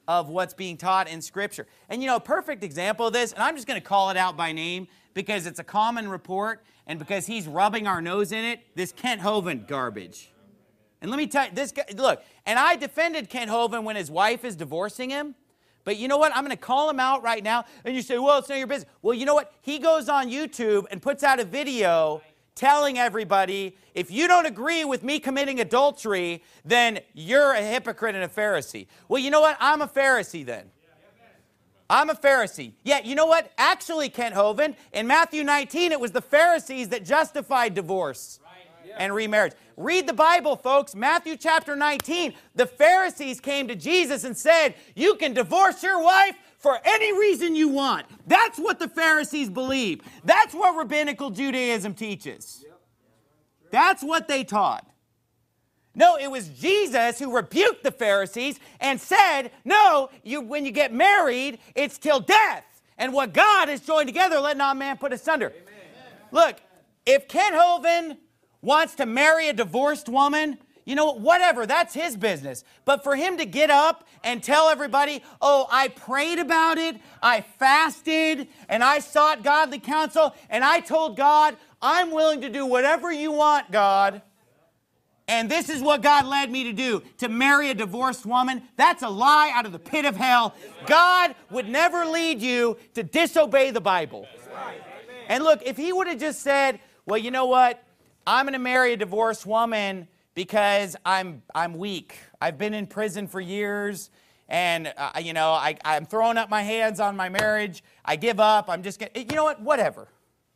of what's being taught in Scripture. And you know, a perfect example of this, and I'm just going to call it out by name because it's a common report and because he's rubbing our nose in it, this Kent Hovind garbage. And let me tell you, this guy, look, and I defended Kent Hovind when his wife is divorcing him. But you know what? I'm going to call him out right now. And you say, well, it's none of your business. Well, you know what? He goes on YouTube and puts out a video telling everybody, if you don't agree with me committing adultery, then you're a hypocrite and a Pharisee. Well, you know what? I'm a Pharisee then. I'm a Pharisee. Yeah, you know what? Actually, Kent Hovind, in Matthew 19, it was the Pharisees that justified divorce and remarriage. Read the Bible, folks. Matthew chapter 19. The Pharisees came to Jesus and said, you can divorce your wife for any reason you want. That's what the Pharisees believe. That's what rabbinical Judaism teaches. That's what they taught. No, it was Jesus who rebuked the Pharisees and said, no, when you get married, it's till death. And what God has joined together, let not man put asunder. Amen. Look, if Kent Hovind wants to marry a divorced woman, you know, whatever, that's his business. But for him to get up and tell everybody, oh, I prayed about it, I fasted, and I sought godly counsel, and I told God, I'm willing to do whatever you want, God, and this is what God led me to do, to marry a divorced woman, that's a lie out of the pit of hell. God would never lead you to disobey the Bible. And look, if he would have just said, well, you know what? I'm going to marry a divorced woman because I'm weak. I've been in prison for years, and I'm throwing up my hands on my marriage. I give up. I'm just going. You know what? Whatever.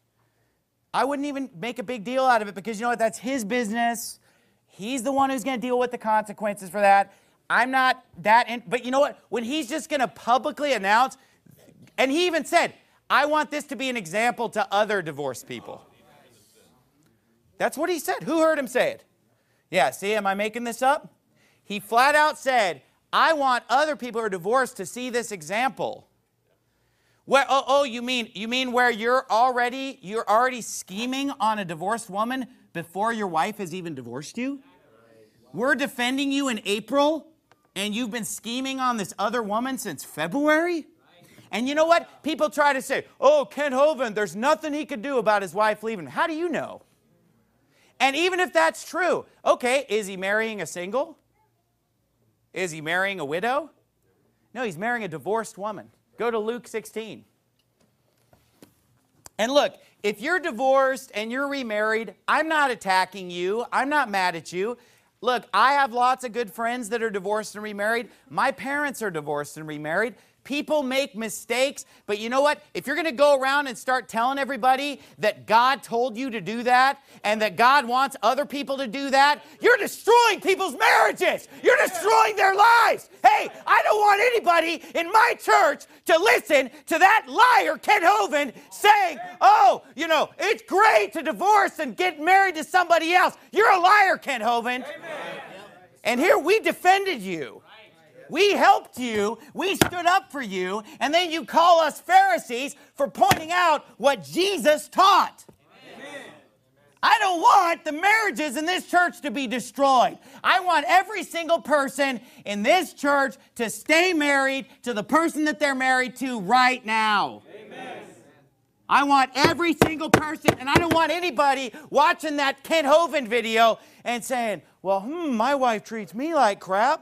I wouldn't even make a big deal out of it because you know what? That's his business. He's the one who's going to deal with the consequences for that. I'm not that. But you know what? When he's just going to publicly announce, and he even said, "I want this to be an example to other divorced people." That's what he said. Who heard him say it? Yeah, see, am I making this up? He flat out said, I want other people who are divorced to see this example. Where, you mean where you're already scheming on a divorced woman before your wife has even divorced you? We're defending you in April, and you've been scheming on this other woman since February? And you know what? People try to say, oh, Kent Hovind, there's nothing he could do about his wife leaving him. How do you know? And even if that's true, okay, is he marrying a single? Is he marrying a widow? No, he's marrying a divorced woman. Go to Luke 16. And look, if you're divorced and you're remarried, I'm not attacking you. I'm not mad at you. Look, I have lots of good friends that are divorced and remarried. My parents are divorced and remarried. People make mistakes, but you know what? If you're going to go around and start telling everybody that God told you to do that and that God wants other people to do that, you're destroying people's marriages. You're destroying their lives. Hey, I don't want anybody in my church to listen to that liar, Kent Hovind, saying, oh, you know, it's great to divorce and get married to somebody else. You're a liar, Kent Hovind. Amen. And here we defended you. We helped you, we stood up for you, and then you call us Pharisees for pointing out what Jesus taught. Amen. I don't want the marriages in this church to be destroyed. I want every single person in this church to stay married to the person that they're married to right now. Amen. I want every single person, and I don't want anybody watching that Kent Hovind video and saying, well, my wife treats me like crap.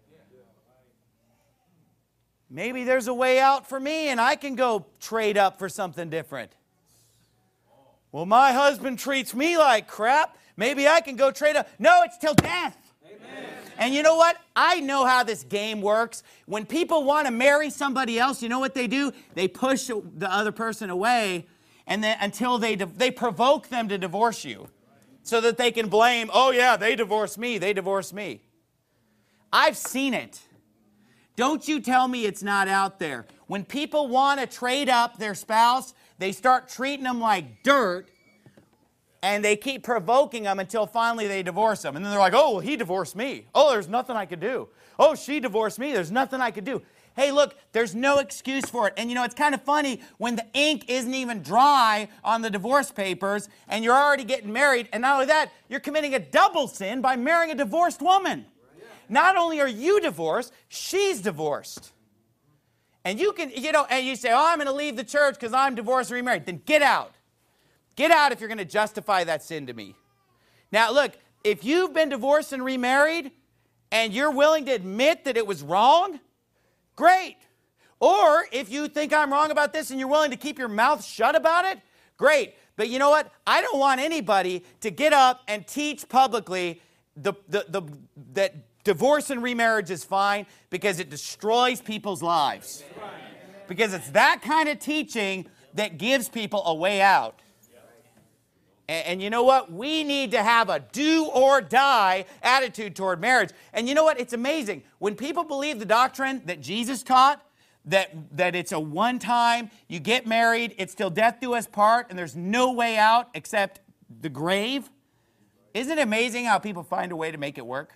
Maybe there's a way out for me and I can go trade up for something different. Well, my husband treats me like crap. Maybe I can go trade up. No, it's till death. Amen. And you know what? I know how this game works. When people want to marry somebody else, you know what they do? They push the other person away and then until they provoke them to divorce you so that they can blame, oh yeah, they divorced me, they divorced me. I've seen it. Don't you tell me it's not out there. When people want to trade up their spouse, they start treating them like dirt, and they keep provoking them until finally they divorce them. And then they're like, oh, well, he divorced me. Oh, there's nothing I could do. Oh, she divorced me. There's nothing I could do. Hey, look, there's no excuse for it. And you know, it's kind of funny when the ink isn't even dry on the divorce papers, and you're already getting married, and not only that, you're committing a double sin by marrying a divorced woman. Not only are you divorced, she's divorced. And you can, and you say, oh, I'm going to leave the church because I'm divorced and remarried. Then get out. Get out if you're going to justify that sin to me. Now, look, if you've been divorced and remarried and you're willing to admit that it was wrong, great. Or if you think I'm wrong about this and you're willing to keep your mouth shut about it, great. But you know what? I don't want anybody to get up and teach publicly that divorce and remarriage is fine because it destroys people's lives. Because it's that kind of teaching that gives people a way out. And you know what? We need to have a do or die attitude toward marriage. And you know what? It's amazing. When people believe the doctrine that Jesus taught, that it's a one time, you get married, it's till death do us part, and there's no way out except the grave. Isn't it amazing how people find a way to make it work?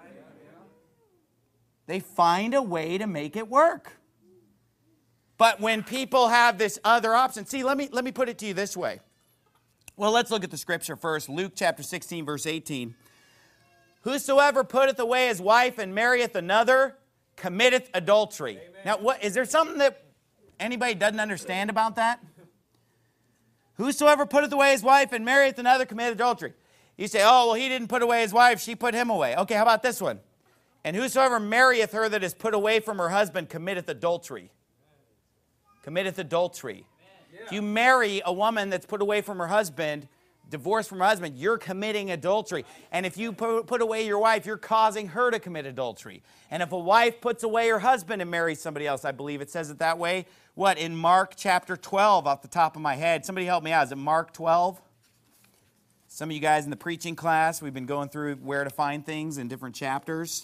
They find a way to make it work. But when people have this other option, see, let me put it to you this way. Well, let's look at the scripture first. Luke chapter 16, verse 18. Whosoever putteth away his wife and marrieth another committeth adultery. Amen. Now, is there something that anybody doesn't understand about that? Whosoever putteth away his wife and marrieth another committeth adultery. You say, oh, well, he didn't put away his wife, she put him away. Okay, how about this one? And whosoever marrieth her that is put away from her husband committeth adultery. Committeth adultery. Yeah. If you marry a woman that's put away from her husband, divorced from her husband, you're committing adultery. And if you put away your wife, you're causing her to commit adultery. And if a wife puts away her husband and marries somebody else, I believe it says it that way. What, in Mark chapter 12, off the top of my head? Somebody help me out. Is it Mark 12? Some of you guys in the preaching class, we've been going through where to find things in different chapters.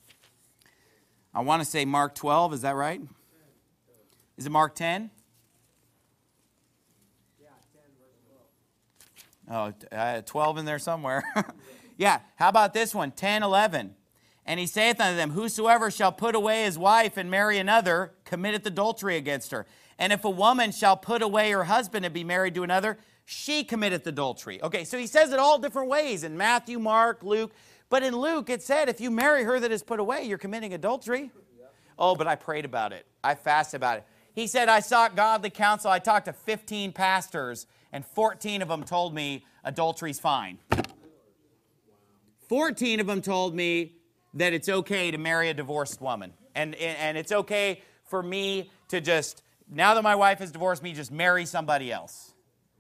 I want to say Mark 12, is that right? Is it Mark 10? Oh, 12 in there somewhere. Yeah, how about this one? 10, 11. And he saith unto them, whosoever shall put away his wife and marry another, committeth adultery against her. And if a woman shall put away her husband and be married to another, she committeth adultery. Okay, so he says it all different ways in Matthew, Mark, Luke. But in Luke, it said, if you marry her that is put away, you're committing adultery. Oh, but I prayed about it. I fasted about it. He said, I sought godly counsel. I talked to 15 pastors, and 14 of them told me adultery's fine. 14 of them told me that it's okay to marry a divorced woman. And it's okay for me to just, now that my wife has divorced me, just marry somebody else.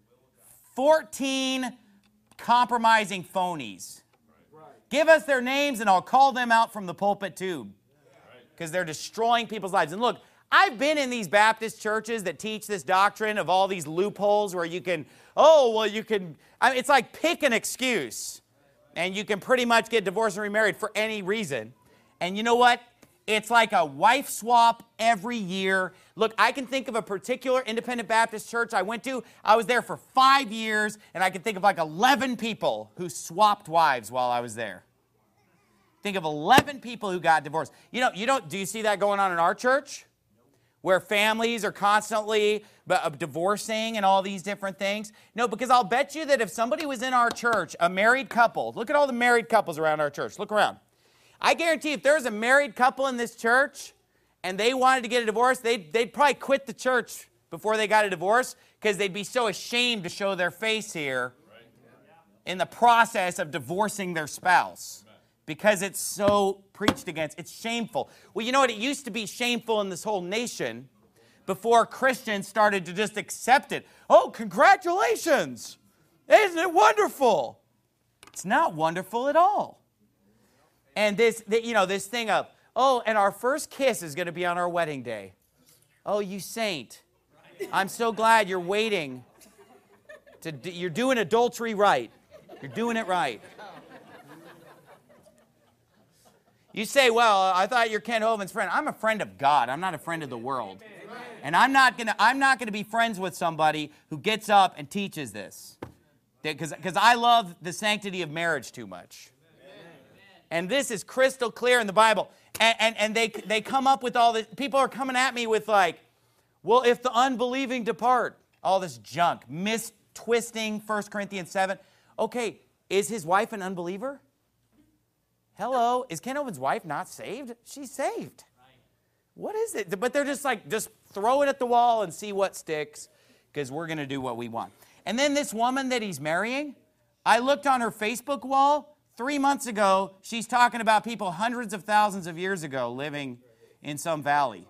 14 compromising phonies. Give us their names and I'll call them out from the pulpit too. Because they're destroying people's lives. And look, I've been in these Baptist churches that teach this doctrine of all these loopholes where you can, it's like pick an excuse. And you can pretty much get divorced and remarried for any reason. And you know what? It's like a wife swap every year. Look, I can think of a particular independent Baptist church I went to. I was there for 5 years, and I can think of like 11 people who swapped wives while I was there. Think of 11 people who got divorced. Do you see that going on in our church? Where families are constantly divorcing and all these different things? No, because I'll bet you that if somebody was in our church, a married couple, look at all the married couples around our church. Look around. I guarantee if there's a married couple in this church and they wanted to get a divorce, they'd probably quit the church before they got a divorce because they'd be so ashamed to show their face here in the process of divorcing their spouse. Because it's so preached against. It's shameful. Well, you know what? It used to be shameful in this whole nation before Christians started to just accept it. Oh, congratulations. Isn't it wonderful? It's not wonderful at all. And this thing of, oh, and our first kiss is going to be on our wedding day. Oh, you saint. I'm so glad you're waiting. You're doing adultery right. You're doing it right. You say, well, I thought you're Ken Hovind's friend. I'm a friend of God. I'm not a friend of the world. And I'm not gonna be friends with somebody who gets up and teaches this. Because I love the sanctity of marriage too much. And this is crystal clear in the Bible. And they come up with all this. People are coming at me with like, well, if the unbelieving depart, all this junk, mistwisting 1 Corinthians 7. Okay, is his wife an unbeliever? Hello, is Ken Hovind's wife not saved? She's saved. What is it? But they're just like, just throw it at the wall and see what sticks, because we're going to do what we want. And then this woman that he's marrying, I looked on her Facebook wall 3 months ago. She's talking about people hundreds of thousands of years ago living in some valley.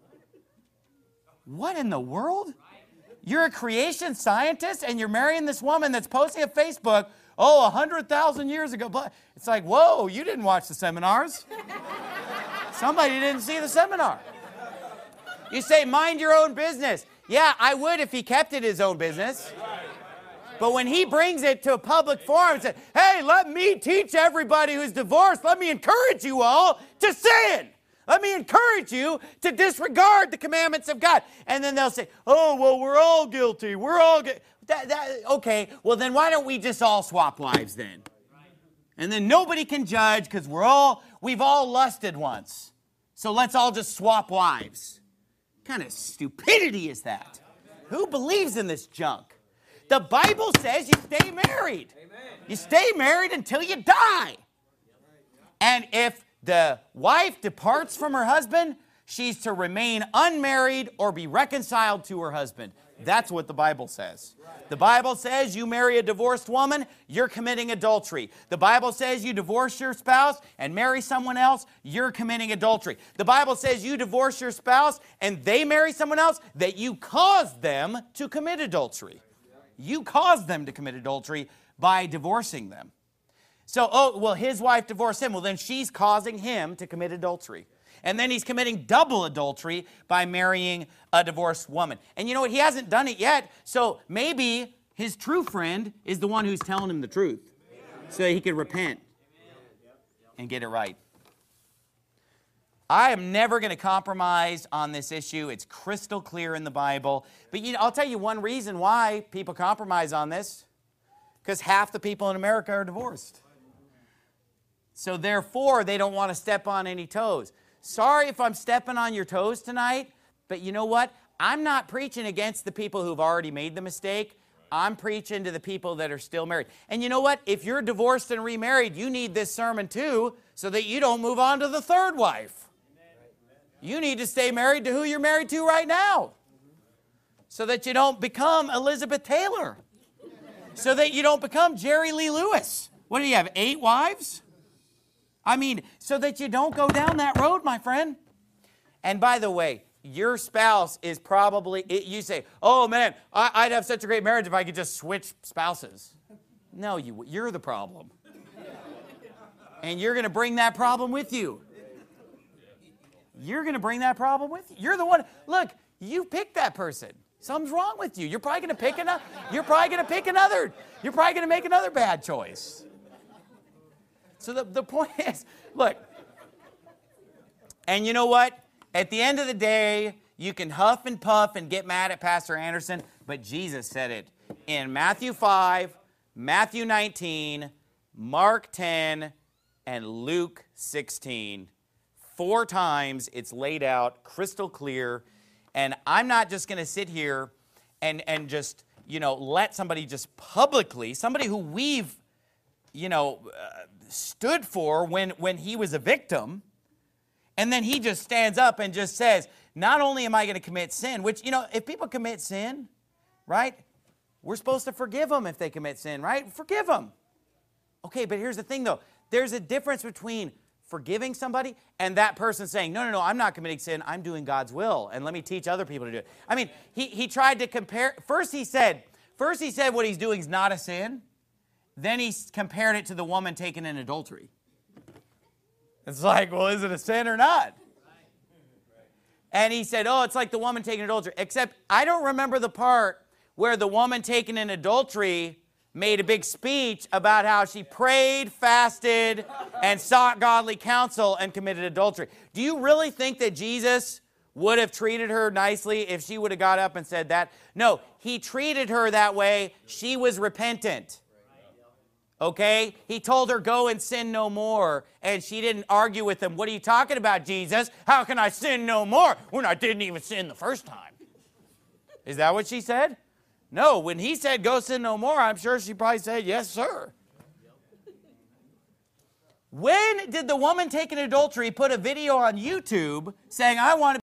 What in the world? You're a creation scientist and you're marrying this woman that's posting on Facebook, 100,000 years ago. It's like, whoa, you didn't watch the seminars. Somebody didn't see the seminar. You say, mind your own business. Yeah, I would if he kept it his own business. But when he brings it to a public forum and says, hey, let me teach everybody who's divorced, let me encourage you all to sin. Let me encourage you to disregard the commandments of God. And then they'll say, oh, well, we're all guilty. We're all guilty. Okay, well, then why don't we just all swap wives then? And then nobody can judge because we've all lusted once. So let's all just swap wives. What kind of stupidity is that? Who believes in this junk? The Bible says you stay married. You stay married until you die. And if the wife departs from her husband, she's to remain unmarried or be reconciled to her husband. That's what the Bible says. The Bible says you marry a divorced woman, you're committing adultery. The Bible says you divorce your spouse and marry someone else, you're committing adultery. The Bible says you divorce your spouse and they marry someone else, that you caused them to commit adultery. You caused them to commit adultery by divorcing them. So, his wife divorced him. Well, then she's causing him to commit adultery. And then he's committing double adultery by marrying a divorced woman. And you know what? He hasn't done it yet. So maybe his true friend is the one who's telling him the truth so he could repent and get it right. I am never going to compromise on this issue. It's crystal clear in the Bible. But I'll tell you one reason why people compromise on this. Because half the people in America are divorced. So therefore, they don't want to step on any toes. Sorry if I'm stepping on your toes tonight, but you know what? I'm not preaching against the people who've already made the mistake. I'm preaching to the people that are still married. And you know what? If you're divorced and remarried, you need this sermon too, so that you don't move on to the third wife. You need to stay married to who you're married to right now, so that you don't become Elizabeth Taylor, so that you don't become Jerry Lee Lewis. What do you have, 8 wives? I mean, so that you don't go down that road, my friend. And by the way, your spouse is probably, you say, oh man, I'd have such a great marriage if I could just switch spouses. No, you're the problem. And you're going to bring that problem with you. You're going to bring that problem with you. You're the one, look, you picked that person. Something's wrong with you. You're probably going to pick another. You're probably going to make another bad choice. So the point is, look, and you know what? At the end of the day, you can huff and puff and get mad at Pastor Anderson, but Jesus said it in Matthew 5, Matthew 19, Mark 10, and Luke 16. 4 times it's laid out crystal clear, and I'm not just going to sit here and just, let somebody just publicly, somebody who we've, stood for when he was a victim, and then he just stands up and just says, not only am I going to commit sin, which, if people commit sin, right, we're supposed to forgive them if they commit sin, right? Forgive them. Okay, but here's the thing, though. There's a difference between forgiving somebody and that person saying, no, I'm not committing sin. I'm doing God's will, and let me teach other people to do it. I mean, he tried to compare. First he said what he's doing is not a sin. Then he compared it to the woman taken in adultery. It's like, well, is it a sin or not? And he said, it's like the woman taken in adultery. Except I don't remember the part where the woman taken in adultery made a big speech about how she prayed, fasted, and sought godly counsel and committed adultery. Do you really think that Jesus would have treated her nicely if she would have got up and said that? No, he treated her that way. She was repentant. Okay? He told her, go and sin no more. And she didn't argue with him. What are you talking about, Jesus? How can I sin no more when I didn't even sin the first time? Is that what she said? No, when he said, go sin no more, I'm sure she probably said, yes, sir. When did the woman taken in adultery put a video on YouTube saying, I want to